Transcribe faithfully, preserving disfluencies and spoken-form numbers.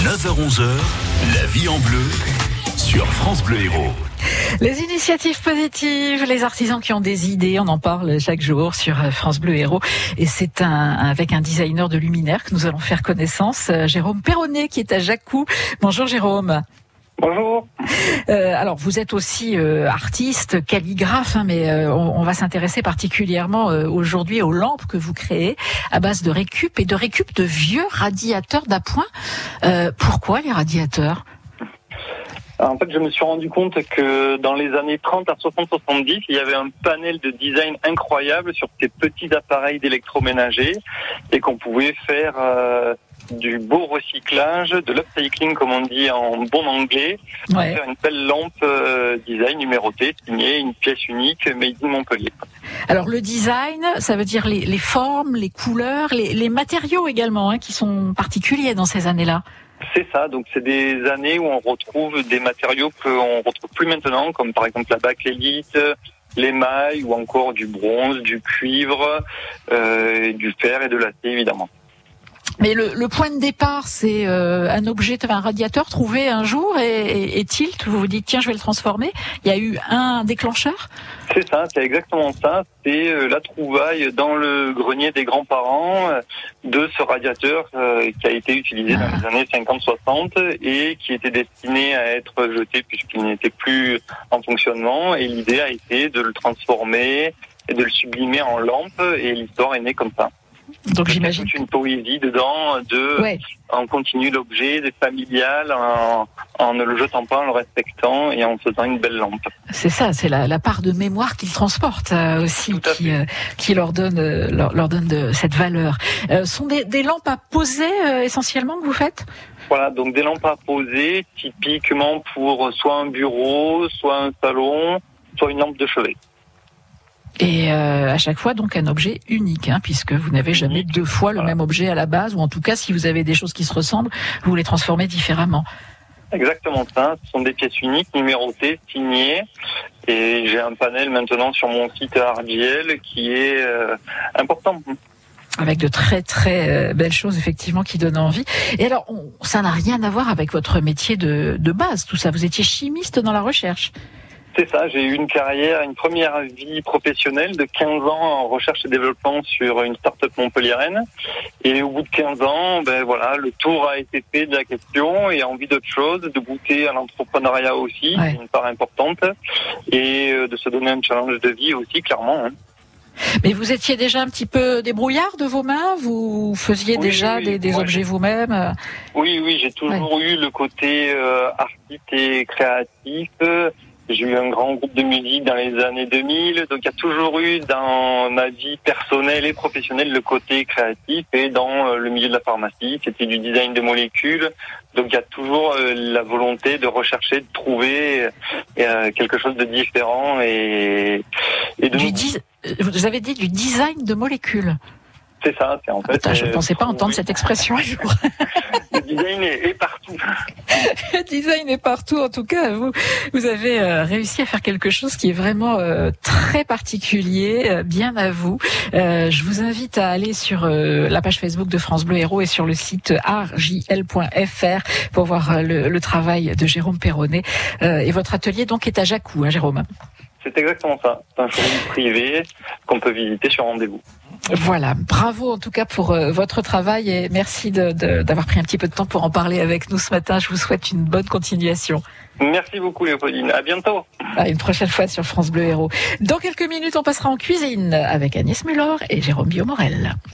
neuf heures onze, la vie en bleu sur France Bleu Héros. Les initiatives positives, les artisans qui ont des idées, on en parle chaque jour sur France Bleu Héros. Et c'est un, avec un designer de luminaires que nous allons faire connaissance, Jérôme Perronnet, qui est à Jacou. Bonjour Jérôme. Bonjour. Euh, alors vous êtes aussi euh, artiste, calligraphe, hein, mais euh, on, on va s'intéresser particulièrement euh, aujourd'hui aux lampes que vous créez à base de récup et de récup de vieux radiateurs d'appoint. Euh, pourquoi les radiateurs ? Alors, en fait, je me suis rendu compte que dans les années trente à soixante soixante-dix, il y avait un panel de design incroyable sur ces petits appareils d'électroménager et qu'on pouvait faire euh, du beau recyclage, de l'upcycling comme on dit en bon anglais, pour ouais. faire une belle lampe euh, design numérotée, signée, une pièce unique, made in Montpellier. Alors le design, ça veut dire les, les formes, les couleurs, les, les matériaux également, hein, qui sont particuliers dans ces années-là. C'est ça, donc c'est des années où on retrouve des matériaux qu'on retrouve plus maintenant, comme par exemple la bakélite, l'émail ou encore du bronze, du cuivre, euh, du fer et de l'acier évidemment. Mais le, le point de départ, c'est euh, un objet, un radiateur trouvé un jour et, et, et tilt, vous vous dites tiens je vais le transformer. Il y a eu un déclencheur ? C'est ça, c'est exactement ça. C'est euh, la trouvaille dans le grenier des grands-parents euh, de ce radiateur euh, qui a été utilisé dans les années cinquante soixante et qui était destiné à être jeté puisqu'il n'était plus en fonctionnement. Et l'idée a été de le transformer et de le sublimer en lampe et l'histoire est née comme ça. Donc j'imagine toute une poésie dedans de ouais. on continue l'objet des familiales en, en ne le jetant pas, en le respectant et en faisant une belle lampe. C'est ça, c'est la, la part de mémoire qu'ils transportent euh, aussi qui, euh, qui leur donne euh, leur, leur donne de cette valeur. Euh, sont des, des lampes à poser euh, essentiellement que vous faites ? Voilà, donc des lampes à poser typiquement pour soit un bureau, soit un salon, soit une lampe de chevet. Et euh, à chaque fois, donc, un objet unique, hein, puisque vous n'avez jamais deux fois le voilà. même objet à la base, ou en tout cas, si vous avez des choses qui se ressemblent, vous les transformez différemment. Exactement ça, ce sont des pièces uniques, numérotées, signées, et j'ai un panel maintenant sur mon site Ardiel qui est euh, important. Avec de très très euh, belles choses effectivement qui donnent envie. Et alors, on, ça n'a rien à voir avec votre métier de, de base, tout ça. Vous étiez chimiste dans la recherche. C'est ça, j'ai eu une carrière, une première vie professionnelle de quinze ans en recherche et développement sur une start-up montpelliéraine. Et au bout de quinze ans, ben voilà, le tour a été fait de la question et envie d'autre chose, de goûter à l'entrepreneuriat aussi, ouais. une part importante, et de se donner un challenge de vie aussi, clairement. Hein. Mais vous étiez déjà un petit peu débrouillard de vos mains ? Vous faisiez oui, déjà oui, des, des objets j'ai... vous-même ? Oui, oui, j'ai toujours ouais. eu le côté euh, artiste et créatif. J'ai eu un grand groupe de musique dans les années deux mille, donc il y a toujours eu dans ma vie personnelle et professionnelle le côté créatif, et dans le milieu de la pharmacie, c'était du design de molécules, donc il y a toujours la volonté de rechercher, de trouver quelque chose de différent et, et de... Du dis... Vous avez dit du design de molécules ? C'est ça, c'est en fait... Attends, je ne pensais pas entendre oui. cette expression un jour. Le design est, est partout. Le design est partout. En tout cas, vous, vous avez euh, réussi à faire quelque chose qui est vraiment euh, très particulier, euh, bien à vous. Euh, je vous invite à aller sur euh, la page Facebook de France Bleu Héros et sur le site arjl point f r pour voir euh, le, le travail de Jérôme Perronnet. Euh, et votre atelier donc est à Jacou, hein, Jérôme ? C'est exactement ça. C'est un showroom privé qu'on peut visiter sur rendez-vous. Voilà, bravo en tout cas pour euh, votre travail et merci de, de, d'avoir pris un petit peu de temps pour en parler avec nous ce matin. Je vous souhaite une bonne continuation. Merci beaucoup Léopoldine, à bientôt. À une prochaine fois sur France Bleu Héros. Dans quelques minutes, on passera en cuisine avec Agnès Muller et Jérôme Biomorel.